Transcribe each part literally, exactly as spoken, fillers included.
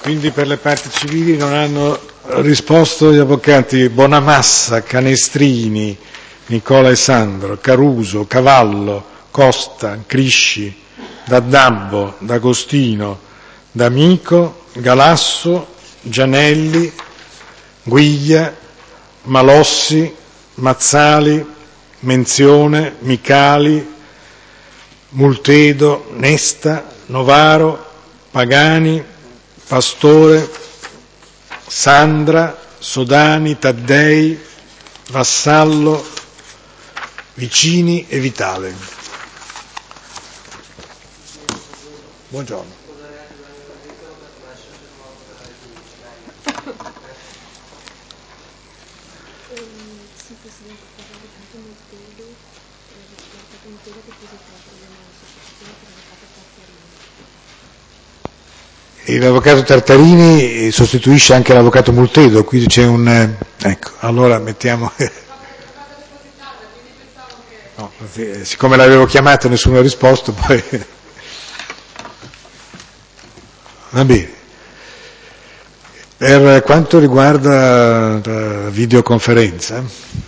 Quindi per le parti civili non hanno risposto gli avvocati Bonamassa, Canestrini, Nicola e Sandro, Caruso, Cavallo, Costa, Crisci, D'Addabbo, D'Agostino, D'Amico, Galasso, Gianelli, Guiglia, Malossi, Mazzali, Menzione, Micali, Multedo, Nesta, Novaro, Pagani, Pastore, Sandra, Sodani, Taddei, Vassallo, Vicini e Vitale. Buongiorno. Sì, Presidente, per l'avvocato Multedo, l'avvocato Multedo ha depositato una sostituzione per l'avvocato Tartarini. E l'avvocato Tartarini sostituisce anche l'avvocato Multedo, quindi c'è un... ecco, allora mettiamo... No, siccome l'avevo chiamato e nessuno ha risposto, poi... Va bene. Per quanto riguarda la videoconferenza,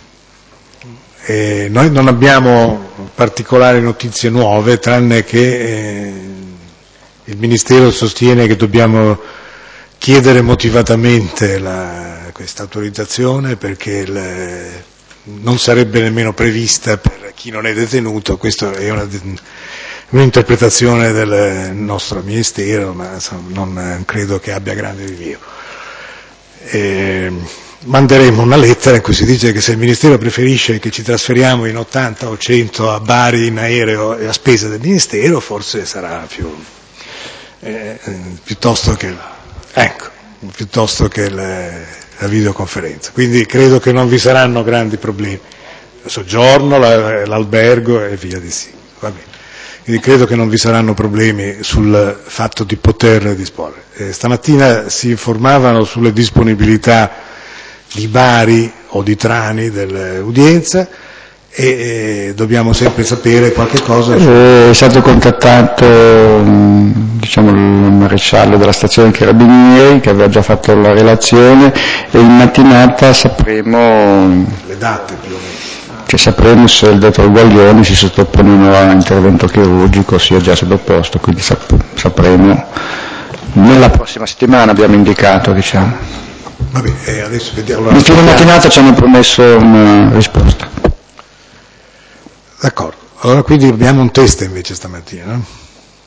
eh, noi non abbiamo particolari notizie nuove, tranne che eh, il Ministero sostiene che dobbiamo chiedere motivatamente la, questa autorizzazione perché il, non sarebbe nemmeno prevista per chi non è detenuto. Questa è una, un'interpretazione del nostro Ministero, ma insomma, non credo che abbia grande rilievo. Eh, manderemo una lettera in cui si dice che se il Ministero preferisce che ci trasferiamo in ottanta o cento a Bari in aereo e a spese del Ministero, forse sarà più eh, piuttosto che ecco, piuttosto che le, la videoconferenza. Quindi credo che non vi saranno grandi problemi. Il soggiorno, la, l'albergo e via di sì. Va bene. Quindi credo che non vi saranno problemi sul fatto di poter disporre. Eh, stamattina si informavano sulle disponibilità di Bari o di Trani dell'udienza e eh, dobbiamo sempre sapere qualche cosa. È stato contattato diciamo, il maresciallo della stazione dei Carabinieri che aveva già fatto la relazione e in mattinata sapremo le date più o meno. Che sapremo se il dottor Guaglioni si sottopone o no a intervento chirurgico, sia già sottoposto, quindi sap- sapremo nella prossima settimana, abbiamo indicato, diciamo. Vabbè, eh, adesso vediamo. In fine mattinata ci hanno promesso una risposta. D'accordo, allora quindi abbiamo un test invece stamattina, no?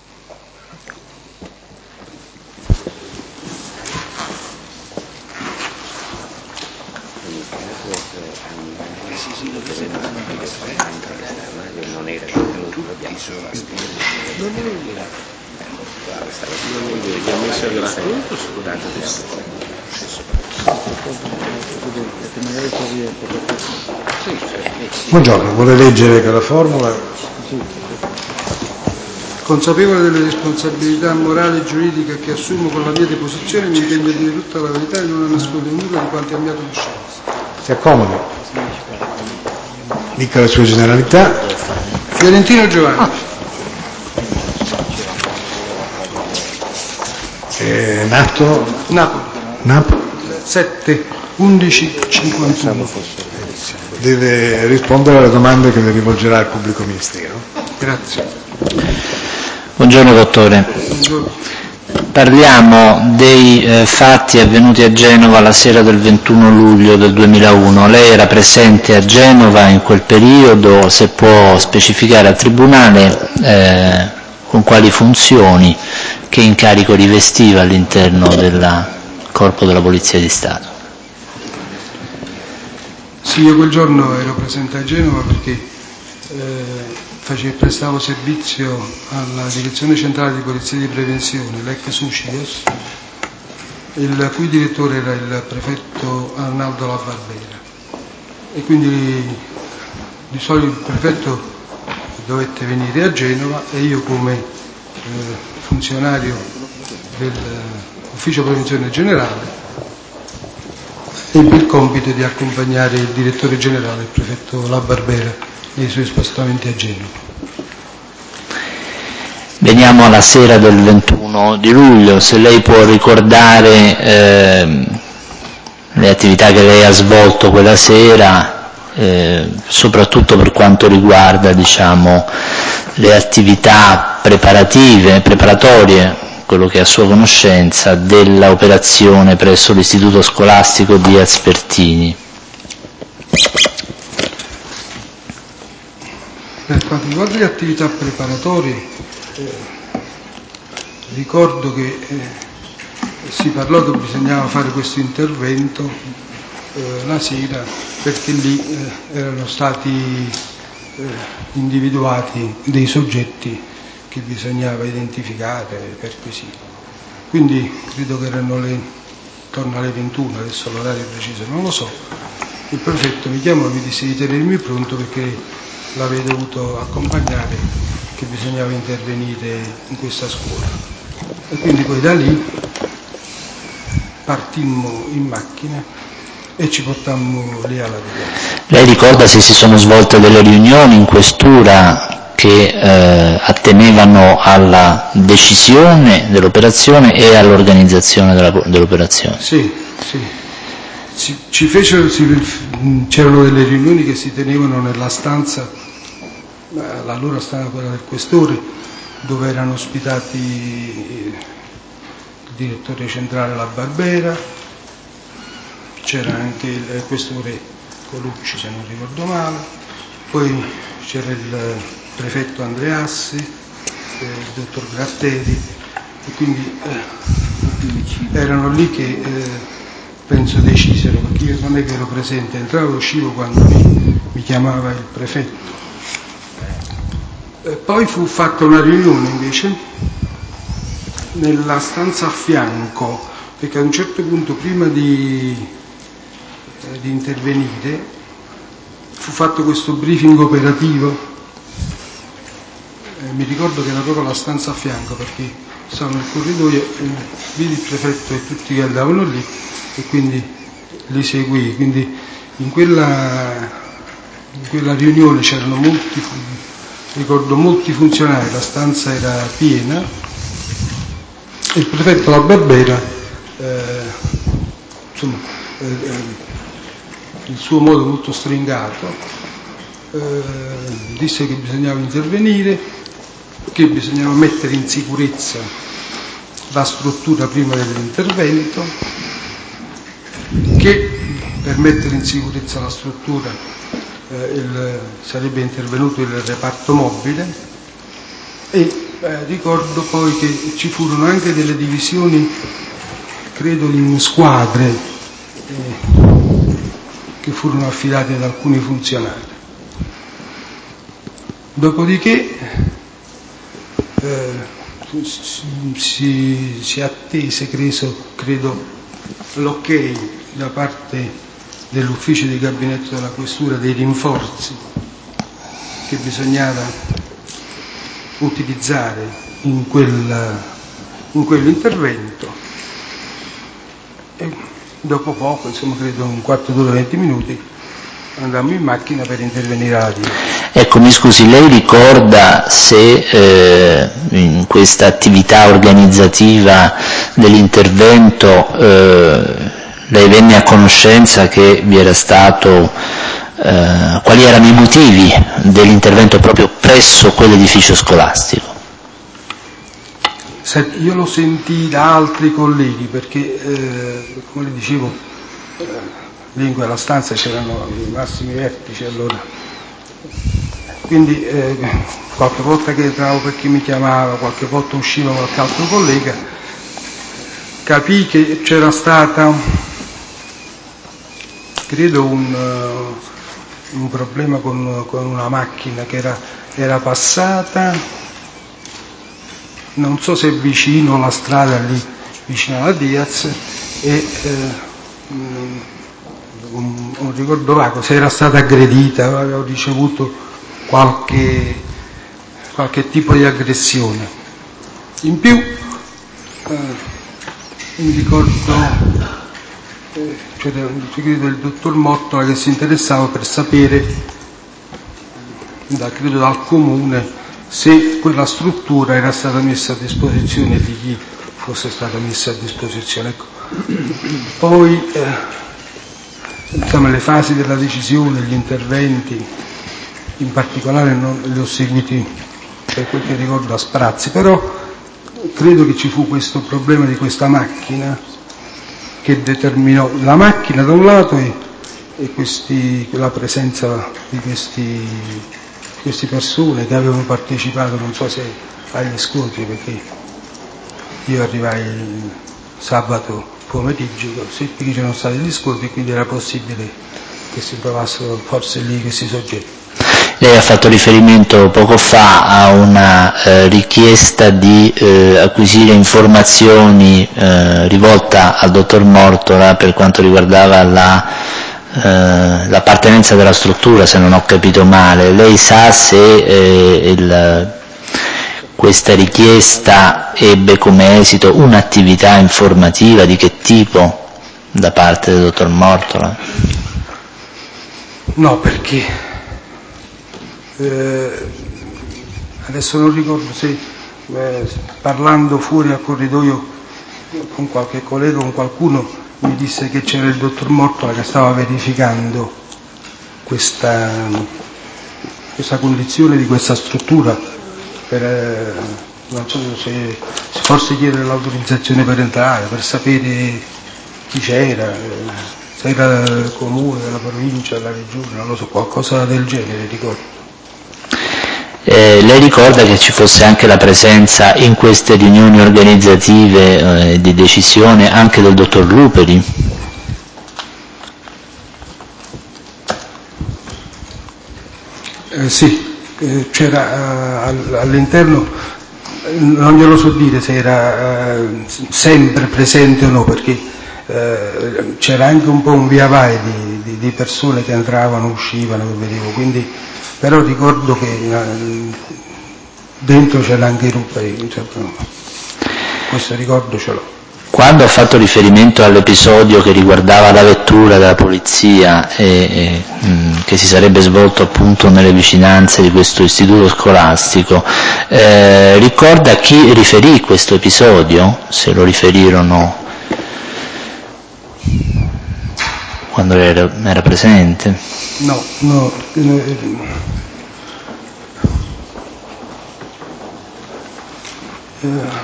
Buongiorno, vuole leggere che la formula? Consapevole delle responsabilità morali e giuridiche che assumo con la mia deposizione, mi impegno a dire tutta la verità e non a nascondere nulla di quanto è mia conoscenza. Si accomodi. Dica la sua generalità. Fiorentino Giovanni. Ah. Eh, nato? Napoli. Napoli. sette undici cinquantuno. Deve rispondere alle domande che le rivolgerà il pubblico ministero. Grazie. Buongiorno dottore. Buongiorno. Parliamo dei eh, fatti avvenuti a Genova la sera del ventuno luglio del duemilauno. Lei era presente a Genova in quel periodo, se può specificare al Tribunale eh, con quali funzioni, che incarico rivestiva all'interno del Corpo della Polizia di Stato. Sì, io quel giorno ero presente a Genova perché eh, face, prestavo servizio alla Direzione Centrale di Polizia di Prevenzione, l'ex Sucides, il cui direttore era il prefetto Arnaldo La Barbera. E quindi di solito il prefetto dovette venire a Genova e io come eh, funzionario dell'Ufficio Prevenzione Generale ebbe il compito di accompagnare il direttore generale, il prefetto La Barbera, nei suoi spostamenti a Genova. Veniamo alla sera del ventuno di luglio, se lei può ricordare eh, le attività che lei ha svolto quella sera, eh, soprattutto per quanto riguarda, diciamo, le attività preparative, preparatorie, quello che è a sua conoscenza, dell'operazione presso l'istituto scolastico di Aspertini. Per quanto riguarda le attività preparatorie, eh, ricordo che eh, si parlò che bisognava fare questo intervento eh, la sera, perché lì eh, erano stati eh, individuati dei soggetti che bisognava identificare e perquisire. Quindi credo che erano le, torno alle ventuno, adesso l'orario preciso non lo so. Il prefetto mi chiamò e mi disse di tenermi pronto perché l'avrei dovuto accompagnare, che bisognava intervenire in questa scuola. E quindi poi da lì partimmo in macchina e ci portammo lì alla Diocesi. Lei ricorda se si sono svolte delle riunioni in questura che eh, attenevano alla decisione dell'operazione e all'organizzazione della, dell'operazione? Sì, sì. Ci, ci fecero, si, c'erano delle riunioni che si tenevano nella stanza, la loro stanza, quella del questore, dove erano ospitati il direttore centrale La Barbera, c'era anche il questore Colucci, se non ricordo male, poi c'era il prefetto Andreassi, il dottor Gratteri, e quindi eh, erano lì che eh, penso decisero, perché io non è che ero presente, entravo e uscivo quando mi, mi chiamava il prefetto. E poi fu fatta una riunione invece nella stanza a fianco, perché a un certo punto, prima di, eh, di intervenire, fu fatto questo briefing operativo. Eh, mi ricordo che era proprio la stanza a fianco, perché stavo nel corridoio e vidi il prefetto e tutti che andavano lì, e quindi li seguì. Quindi in quella, in quella riunione c'erano molti, ricordo molti funzionari, la stanza era piena, e il prefetto La Barbera, eh, insomma, eh, eh, il suo modo molto stringato, eh, disse che bisognava intervenire, che bisognava mettere in sicurezza la struttura prima dell'intervento, che per mettere in sicurezza la struttura eh, il, sarebbe intervenuto il reparto mobile, e eh, ricordo poi che ci furono anche delle divisioni, credo in squadre, eh, che furono affidate ad alcuni funzionari. Dopodiché eh, si, si attese, credo, credo l'ok da parte dell'ufficio di gabinetto della questura dei rinforzi che bisognava utilizzare in, quel, in quell'intervento, e dopo poco, insomma credo un quarto d'ora, venti minuti, andammo in macchina per intervenire alla Dio. Ecco, mi scusi, lei ricorda se eh, in questa attività organizzativa dell'intervento eh, lei venne a conoscenza che vi era stato, eh, quali erano i motivi dell'intervento proprio presso quell'edificio scolastico? Io lo sentii da altri colleghi, perché eh, come le dicevo, eh, lì in quella stanza c'erano i massimi vertici allora, quindi eh, qualche volta che entravo per chi mi chiamava, qualche volta usciva qualche altro collega, capii che c'era stata, credo, un, uh, un problema con, con una macchina che era, era passata, non so se vicino alla strada lì, vicino alla Diaz, e eh, un, un ricordo vago, se era stata aggredita, avevo ricevuto qualche, qualche tipo di aggressione. In più eh, mi ricordo eh, c'era credo il dottor Mottola che si interessava per sapere, da, credo dal comune, se quella struttura era stata messa a disposizione di chi fosse stata messa a disposizione. Ecco. Poi eh, insomma, le fasi della decisione, gli interventi, in particolare non li ho seguiti per quel che ricordo a sprazzi, però credo che ci fu questo problema di questa macchina che determinò la macchina da un lato e, e questi, la presenza di questi, queste persone che avevano partecipato, non so se agli scontri, perché io arrivai sabato pomeriggio, seppi che c'erano stati gli scontri, quindi era possibile che si trovassero forse lì questi soggetti. Lei ha fatto riferimento poco fa a una eh, richiesta di eh, acquisire informazioni eh, rivolta al dottor Mortola per quanto riguardava la, eh, l'appartenenza della struttura, se non ho capito male. Lei sa se eh, il, questa richiesta ebbe come esito un'attività informativa, di che tipo, da parte del dottor Mortola? No, perché Eh, adesso non ricordo se eh, parlando fuori al corridoio con qualche collega, con qualcuno, mi disse che c'era il dottor Mortola che stava verificando questa, questa condizione di questa struttura per, eh, non so se, se forse chiedere l'autorizzazione per entrare, per sapere chi c'era, eh, se era il comune, la provincia, la regione, non lo so, qualcosa del genere ricordo. Eh, lei ricorda che ci fosse anche la presenza in queste riunioni organizzative eh, di decisione anche del dottor Luperi? Eh, sì, eh, c'era eh, all'interno, non glielo so dire se era eh, sempre presente o no, perché eh, c'era anche un po' un via vai di, di, di persone che entravano, uscivano, che vedevo, quindi, però ricordo che eh, dentro c'era anche i Ruperi, cioè, questo ricordo ce l'ho. Quando ha fatto riferimento all'episodio che riguardava la vettura della polizia e, e, mh, che si sarebbe svolto appunto nelle vicinanze di questo istituto scolastico, eh, ricorda chi riferì questo episodio? Se lo riferirono quando era, era presente? No, no. Eh,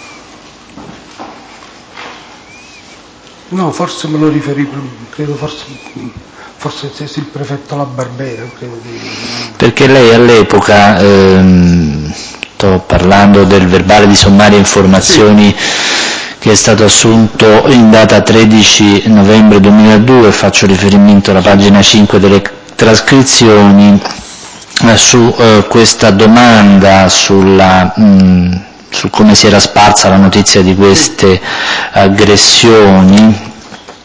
No, forse me lo riferì, credo forse, forse stesse il prefetto La Barbera, credo di... Perché lei all'epoca, ehm, sto parlando del verbale di sommarie informazioni sì, che è stato assunto in data tredici novembre duemiladue, faccio riferimento alla pagina cinque delle trascrizioni, eh, su eh, questa domanda sulla... Mh, su come si era sparsa la notizia di queste aggressioni,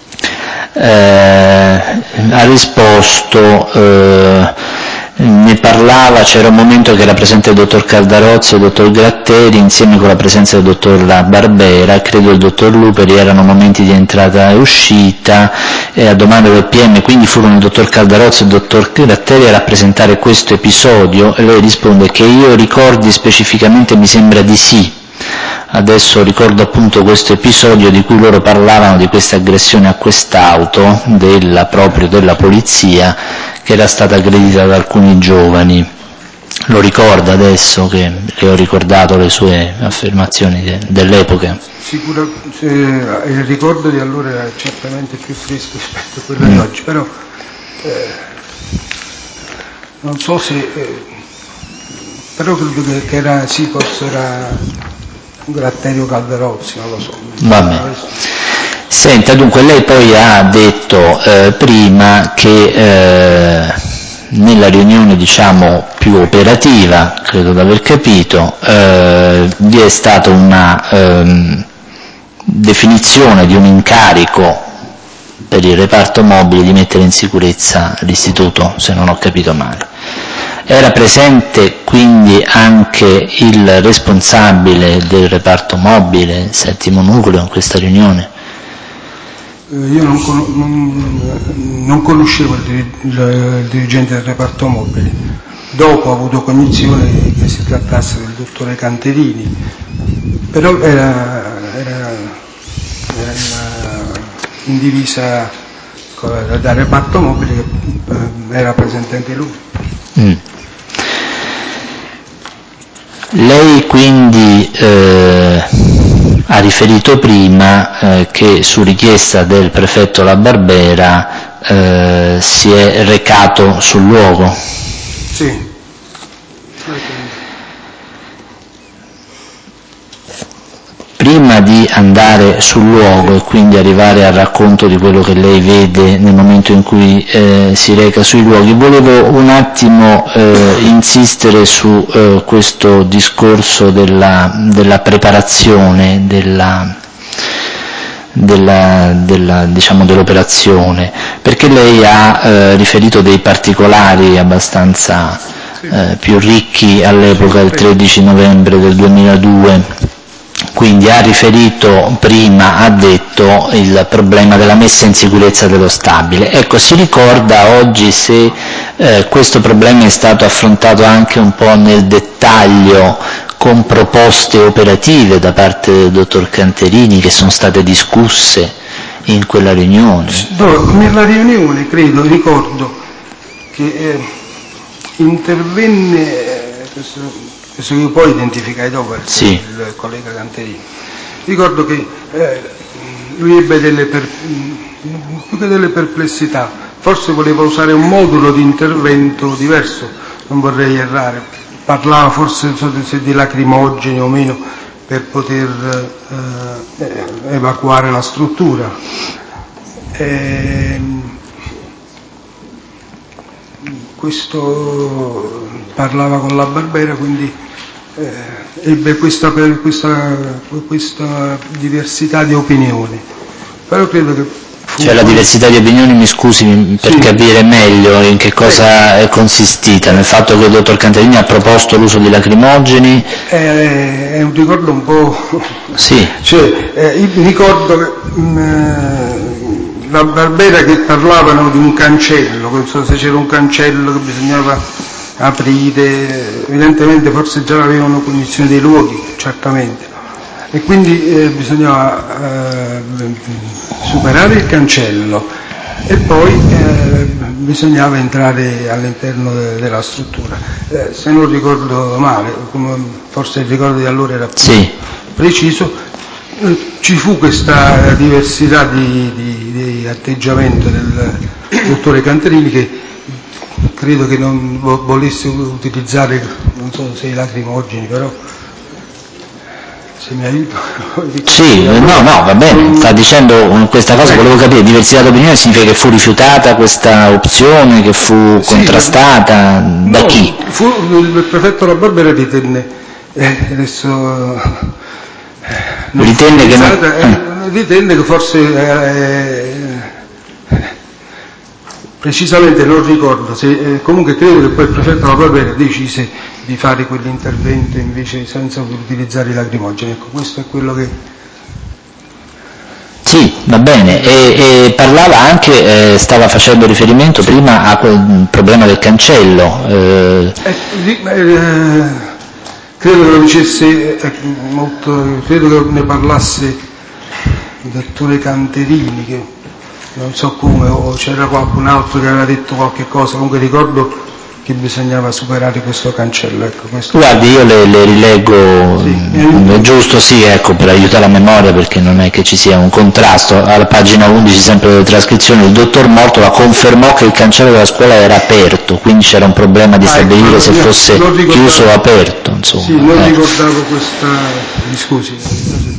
eh, ha risposto, eh, ne parlava, c'era un momento che era presente il dottor Caldarozzi e il dottor Gratteri insieme con la presenza del dottor La Barbera, credo il dottor Luperi, erano momenti di entrata e uscita, e a domanda del P M quindi furono il dottor Caldarozzi e il dottor Gratteri a rappresentare questo episodio, e lei risponde che io ricordi specificamente mi sembra di sì. Adesso ricordo appunto questo episodio di cui loro parlavano, di questa aggressione a quest'auto della, proprio della polizia, che era stata aggredita da alcuni giovani. Lo ricorda adesso che le ho ricordato le sue affermazioni de, dell'epoca? Sicuramente eh, il ricordo di allora era certamente più fresco rispetto a quello mm. di oggi, però eh, non so se eh, però credo che, che era sì, forse era Gratterio Calderozzi, non lo so. Va bene. Senta, dunque lei poi ha detto eh, prima che eh, nella riunione diciamo più operativa, credo di aver capito, eh, vi è stata una ehm, definizione di un incarico per il reparto mobile di mettere in sicurezza l'istituto, se non ho capito male. Era presente quindi anche il responsabile del reparto mobile, settimo nucleo, in questa riunione? Eh, io non, con- non, non conoscevo il, dir- il, il dirigente del reparto mobile, dopo ho avuto cognizione che si trattasse del dottore Canterini, però era, era, era in divisa da reparto mobile, che era presente anche lui. Mm. Lei quindi eh, ha riferito prima eh, che su richiesta del prefetto La Barbera eh, si è recato sul luogo. Sì. Prima di andare sul luogo e quindi arrivare al racconto di quello che lei vede nel momento in cui eh, si reca sui luoghi, volevo un attimo eh, insistere su eh, questo discorso della, della preparazione, della, della, della, diciamo, dell'operazione, perché lei ha eh, riferito dei particolari abbastanza eh, più ricchi all'epoca, il tredici novembre del duemiladue. Quindi ha riferito prima, ha detto il problema della messa in sicurezza dello stabile. Ecco, si ricorda oggi se eh, questo problema è stato affrontato anche un po' nel dettaglio con proposte operative da parte del dottor Canterini che sono state discusse in quella riunione? No, nella riunione credo, ricordo che eh, intervenne, eh, questo, questo che io poi identificai dopo, il, sì. il collega Canterini, ricordo che eh, lui ebbe delle, per, più che delle perplessità, forse voleva usare un modulo di intervento diverso, non vorrei errare, parlava forse se di lacrimogeni o meno per poter eh, evacuare la struttura. E, questo parlava con La Barbera, quindi eh, ebbe questa, questa, questa diversità di opinioni, però credo che fu cioè la diversità di opinioni, mi scusi, per sì. capire meglio in che cosa è consistita, nel fatto che il dottor Canterini ha proposto l'uso di lacrimogeni? È, è un ricordo un po'... Sì. Cioè, eh, io ricordo che mh, La Barbera che parlavano di un cancello, non so se c'era un cancello che bisognava aprire, evidentemente forse già avevano cognizione dei luoghi, certamente, e quindi eh, bisognava eh, superare il cancello e poi eh, bisognava entrare all'interno de- della struttura. Eh, se non ricordo male, come forse il ricordo di allora era più sì. preciso, ci fu questa diversità di, di, di atteggiamento del dottore Canterini, che credo che non volesse utilizzare, non so se i lacrimogeni, però se mi aiuto. Sì, no, no, va bene, sta dicendo questa cosa, volevo capire, diversità d'opinione significa che fu rifiutata questa opzione, che fu sì, contrastata, da no, chi? Fu, il prefetto La Barbera ritenne, eh, adesso... Non ritenne che non... eh, ritenne che forse eh, precisamente non ricordo se, eh, comunque credo che poi il prefetto La Barbera decise di fare quell'intervento invece senza utilizzare i lacrimogeni. Ecco, questo è quello che... Sì, va bene, e, e parlava anche, eh, stava facendo riferimento sì. prima a quel problema del cancello. Eh... Eh, eh, credo che lo dicesse eh, molto, credo che ne parlasse il dottore Canterini, che non so come, o c'era qualcun altro che aveva detto qualche cosa, comunque ricordo che bisognava superare questo cancello. Ecco, questo. Guardi, io le, le rileggo, sì, è giusto, sì, ecco, per aiutare la memoria, perché non è che ci sia un contrasto. Alla pagina undici, sempre delle trascrizioni, il dottor Mortola confermò che il cancello della scuola era aperto, quindi c'era un problema di ah, stabilire ecco, se fosse chiuso o aperto. Insomma. Sì, non eh. ricordavo questa... mi scusi.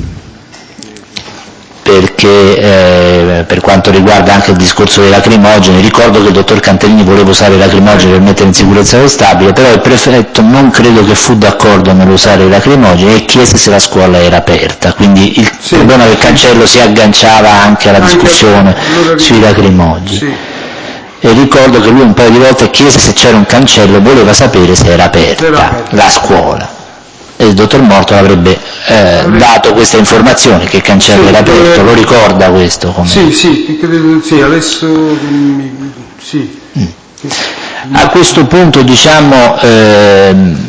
Perché eh, per quanto riguarda anche il discorso dei lacrimogeni, ricordo che il dottor Canterini voleva usare i lacrimogeni per mettere in sicurezza lo stabile, però il prefetto non credo che fu d'accordo nell'usare i lacrimogeni e chiese se la scuola era aperta, quindi il sì, problema del cancello sì. si agganciava anche alla anche discussione allora, sui lacrimogeni. Sì. E ricordo che lui un paio di volte chiese se c'era un cancello, voleva sapere se era aperta, era aperta. la scuola. E il dottor Mortola avrebbe eh, dato questa informazione che il cancello sì, era aperto, lo ricorda questo? Come... Sì, sì, credo, sì, adesso sì. Mm. A questo punto, diciamo, ehm,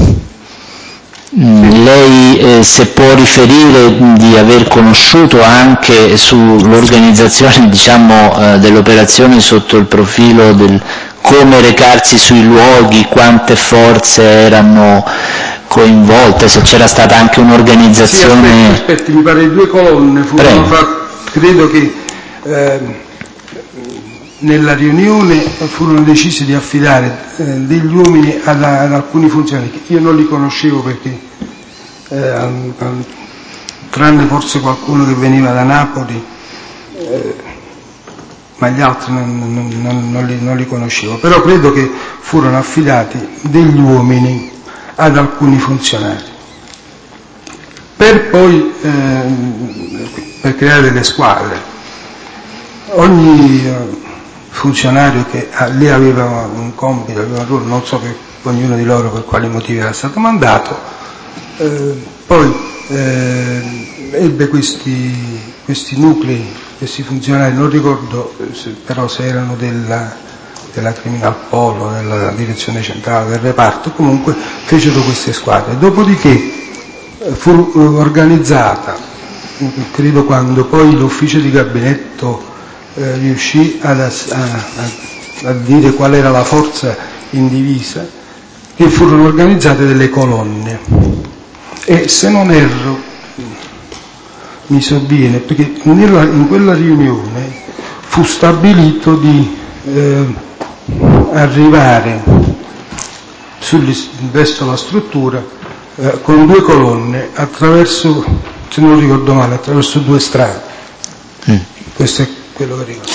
lei eh, se può riferire di aver conosciuto anche sull'organizzazione, diciamo, eh, dell'operazione sotto il profilo del come recarsi sui luoghi, quante forze erano coinvolte, se c'era stata anche un'organizzazione... Sì, aspetti, aspetti, mi pare due colonne furono fatte, credo che eh, nella riunione furono decisi di affidare eh, degli uomini ad, ad alcuni funzionari, che io non li conoscevo perché, eh, al, al, tranne forse qualcuno che veniva da Napoli, eh, ma gli altri non, non, non, non, li, non li conoscevo, però credo che furono affidati degli uomini ad alcuni funzionari, per poi eh, per creare delle squadre. Ogni eh, funzionario che ah, lì aveva un compito, aveva un ruolo, non so per ognuno di loro per quali motivi era stato mandato, eh, poi eh, ebbe questi, questi nuclei, questi funzionari, non ricordo se, però se erano della, della Criminal Polo, della direzione centrale, del reparto, comunque fecero queste squadre. Dopodiché fu organizzata, credo quando poi l'ufficio di gabinetto eh, riuscì ad, a, a, a dire qual era la forza in divisa, che furono organizzate delle colonne. E se non erro, mi sovviene, perché nella, in quella riunione fu stabilito di eh, arrivare sul, verso la struttura eh, con due colonne attraverso, se non ricordo male, attraverso due strade. Mm. Questo è quello che ricordo.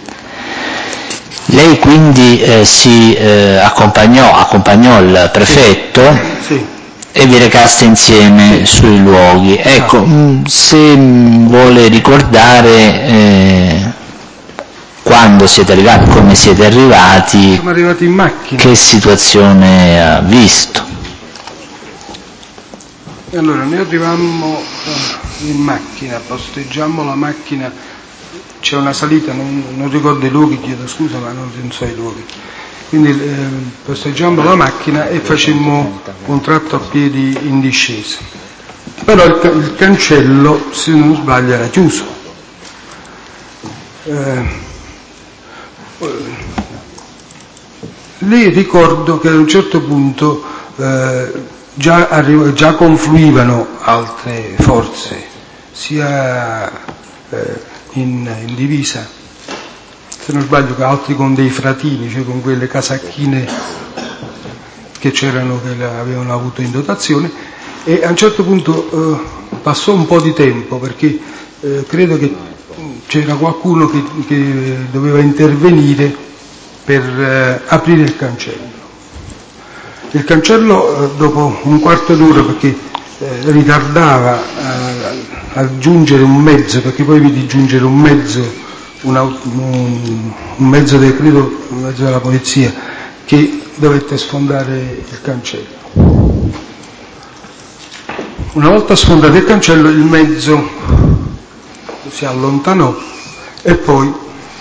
Lei quindi eh, si eh, accompagnò, accompagnò il prefetto sì. Sì. E vi recaste insieme sì. Sui luoghi. Ecco, mh, se mh, vuole ricordare eh, quando siete arrivati, come siete arrivati, siamo arrivati in macchina. Che situazione ha visto? Allora, noi arrivammo in macchina, posteggiammo la macchina, c'è una salita, non, non ricordo i luoghi, chiedo scusa, ma non, non so i luoghi. Quindi eh, posteggiammo la macchina e facemmo un tratto a piedi in discesa. Però il, il cancello, se non sbaglio, era chiuso. Eh, lì ricordo che ad un certo punto eh, già, arriv- già confluivano altre forze, sia eh, in, in divisa, se non sbaglio che altri con dei fratini, cioè con quelle casacchine che c'erano, che avevano avuto in dotazione, e a un certo punto eh, passò un po' di tempo perché eh, credo che c'era qualcuno che, che doveva intervenire per eh, aprire il cancello. Il cancello eh, dopo un quarto d'ora, perché eh, ritardava a, a giungere un mezzo, perché poi vidi giungere un mezzo, una, un, un mezzo del, credo, un mezzo della polizia, che dovette sfondare il cancello. Una volta sfondato il cancello, il mezzo si allontanò e poi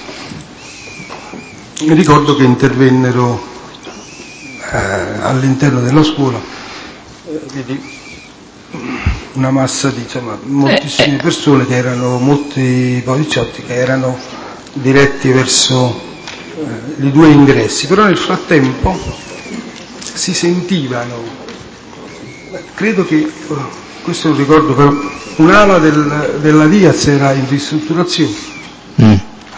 mi ricordo che intervennero eh, all'interno della scuola eh, vedi, una massa di insomma, moltissime persone, che erano molti poliziotti che erano diretti verso eh, i due ingressi, però nel frattempo si sentivano, credo che, questo lo ricordo, però un'ala del, della Diaz era in ristrutturazione. Mm.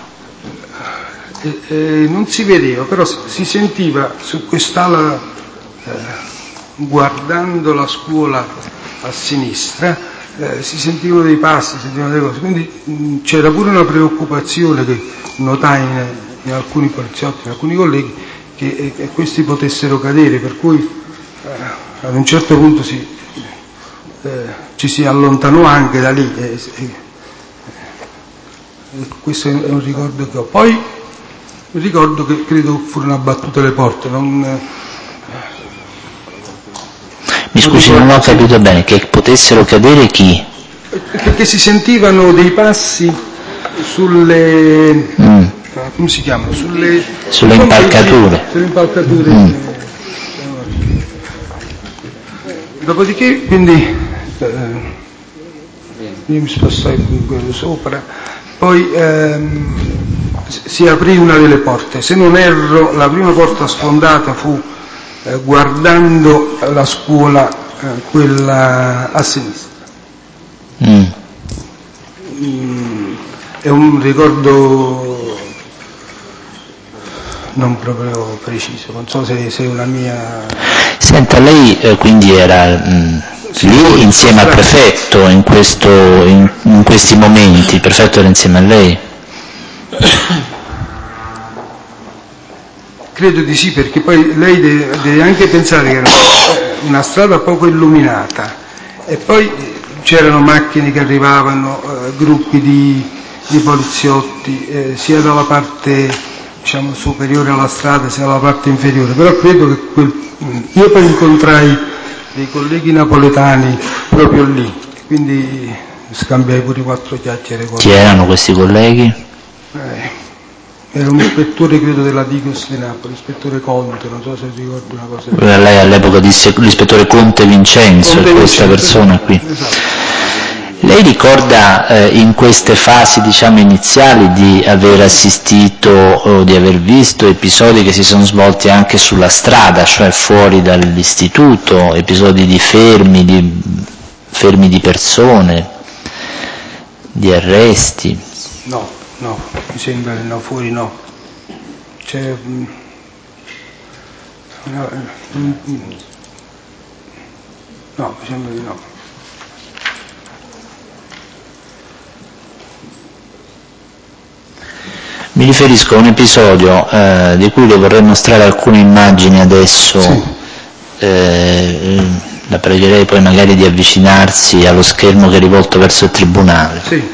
E, e non si vedeva, però si sentiva su quest'ala, eh, guardando la scuola a sinistra, eh, si sentivano dei passi, si sentivano delle cose, quindi mh, c'era pure una preoccupazione che notai in, in alcuni poliziotti, in alcuni colleghi, che eh, che questi potessero cadere, per cui eh, ad un certo punto si, eh, ci si allontanò anche da lì, e, e, e questo è un ricordo che ho. Poi ricordo che credo furono abbattute le porte, non, mi scusi, non ho capito bene, che potessero cadere chi? Perché si sentivano dei passi sulle, mm. come si chiamano? Sulle, sulle impalcature. Sulle impalcature. Mm. Dopodiché, quindi, eh, io mi spostai quello sopra, poi ehm, si aprì una delle porte. Se non erro, la prima porta sfondata fu eh, guardando la scuola, eh, quella a sinistra. Mm. Mm, è un ricordo non proprio preciso, non so se, se è una mia... Senta, lei eh, quindi era mh, Sì, lì insieme al prefetto in, questo, in, in questi momenti, il prefetto era insieme a lei? Credo di sì, perché poi lei deve, deve anche pensare che era una strada poco illuminata e poi c'erano macchine che arrivavano, eh, gruppi di, di poliziotti, eh, sia dalla parte, diciamo, superiore alla strada sia dalla parte inferiore, però credo che quel, io poi incontrai dei colleghi napoletani proprio lì, quindi scambiai pure quattro chiacchiere con Chi erano questi colleghi? Eh, era un ispettore, credo, della Digos di Napoli, ispettore Conte, non so se ricordi una cosa. Lei all'epoca disse l'ispettore Conte Vincenzo, Conte e questa Vincenzo, persona qui. Esatto. Lei ricorda eh, in queste fasi, diciamo, iniziali di aver assistito o di aver visto episodi che si sono svolti anche sulla strada, cioè fuori dall'istituto, episodi di fermi, di fermi di persone, di arresti? No, no, mi sembra che no, fuori no. C'è... No, no, no, mi sembra di no. Mi riferisco a un episodio eh, di cui le vorrei mostrare alcune immagini adesso, Sì. eh, la pregherei poi magari di avvicinarsi allo schermo che è rivolto verso il tribunale. Sì.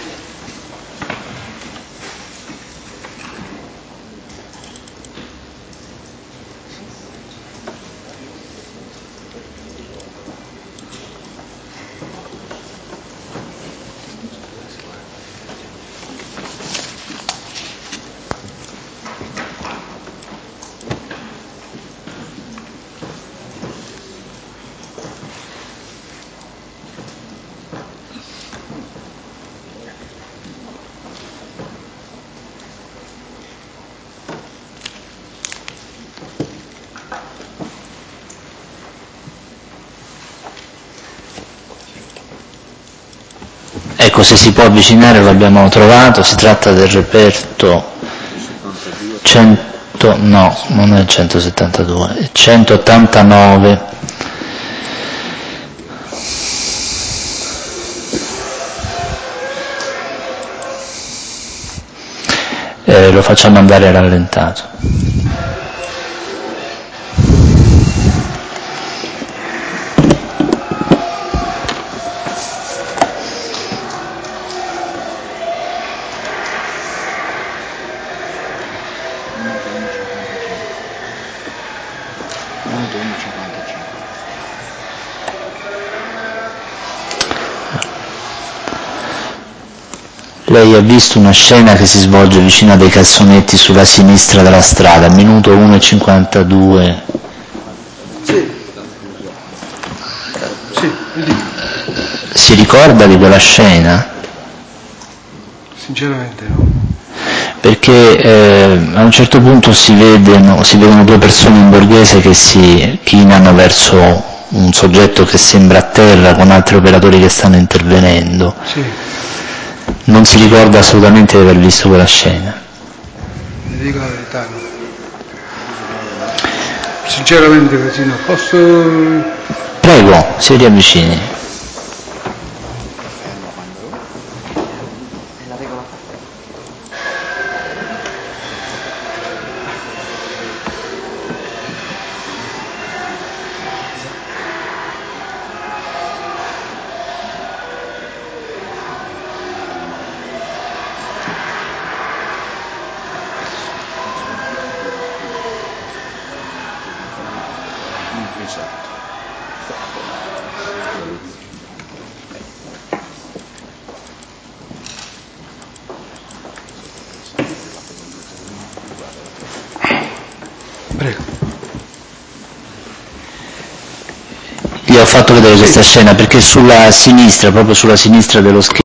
Ecco, se si può avvicinare lo abbiamo trovato, si tratta del reperto cento, no, non è il centosettantadue, è centottantanove. Eh, lo facciamo andare rallentato. Lei ha visto una scena che si svolge vicino a dei cassonetti sulla sinistra della strada, minuto uno e cinquantadue. Sì. Sì, Si ricorda di quella scena? sinceramente no. Perché eh, a un certo punto si vedono, si vedono due persone in borghese che si chinano verso un soggetto che sembra a terra con altri operatori che stanno intervenendo. Sì. Non si ricorda assolutamente di aver visto quella scena. Mi dico la verità, no. Sinceramente così no. Posso... Prego, si riavvicini. ho fatto vedere questa scena perché sulla sinistra, proprio sulla sinistra dello schermo,